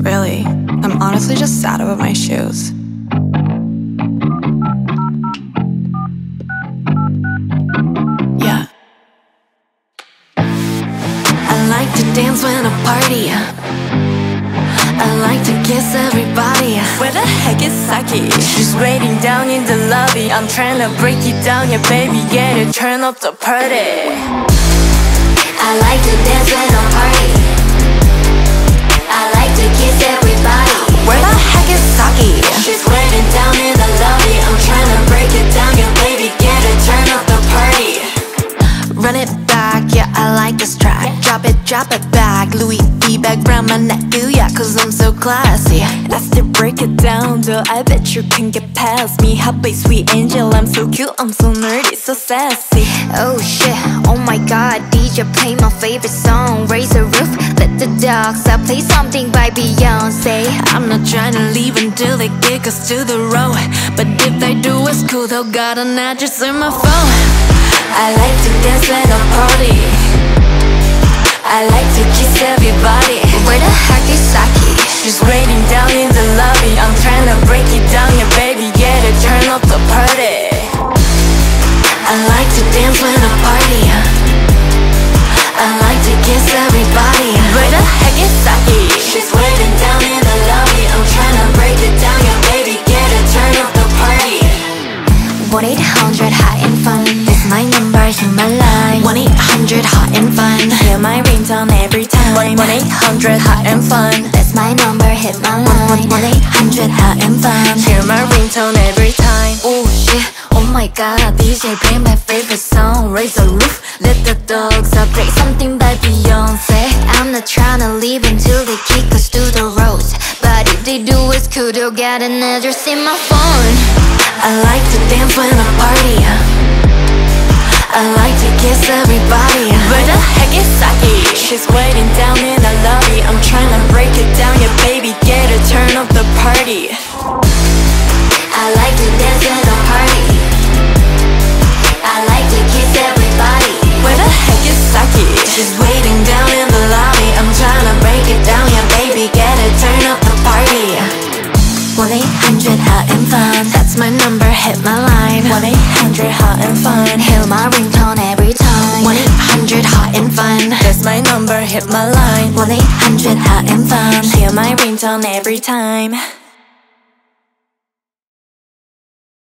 Really, I'm honestly just sad about my shoes. Yeah. I like to dance when I party. I like to kiss everybody. Where the heck is Saki? She's waiting down in the lobby. I'm trying to break it down, yeah baby, get it, turn up the party. I like to dance when I party. I like to kiss everybody. Where the heck is Saki? She's waiting down in the lobby. I'm trying to break it down, yeah baby, get it, turn up the party. Run it back, yeah, I like this track. Drop it back. Louis V bag round my neck, ooh yeah, cause I'm so classy. I still break it down, though I bet you can get past me. Hot boy, sweet angel, I'm so cute, I'm so nerdy, so sassy. Oh shit, oh my god, DJ play my favorite song. Raise the roof, let the dogs out, play something by Beyonce. I'm not trying to leave until they kick us to the road, but if they do, it's cool, they'll got an address in my phone. I like to dance at a party. I like to kiss everybody. Where the heck is Saki? She's waiting down in the lobby. I'm trying to break it down, yeah baby, get it, turn up the party. I like to dance when I party. I like to kiss everybody. Where the heck is Saki? She's waiting down in the lobby. I'm trying to break it down, yeah baby, get it, turn up the party. 1-800 hot and fun. That's my number, hear my line. 1-800 hot and fun. Hear my ringtone every time. 1-800 hot and fun. That's my number, hit my line. 1-800 hot and fun. Hear my ringtone every time. Oh shit, oh my god, DJ play my favorite song. Raise the roof, let the dogs out, play something by Beyonce. I'm not trying to leave until they kick us to the road, but if they do, it's cool, they'll get an address in my phone. I like to dance when I party. I like to kiss everybody. Where the heck is Saki? She's waiting down in the lobby. I'm trying to break it down, yeah baby, get it, turn up the party. I like to dance when I party. I like to kiss everybody. Where the heck is Saki? She's waiting down in the lobby. I'm trying to break it down, yeah baby, get it, turn up the party. 1-800 hot and fun. That's my number, hit my line. 1-800 hot and fun. Hear my ringtone every time. 1-800 hot and fun. That's my number, hit my line. 1-800 hot and fun. Hear my ringtone every time.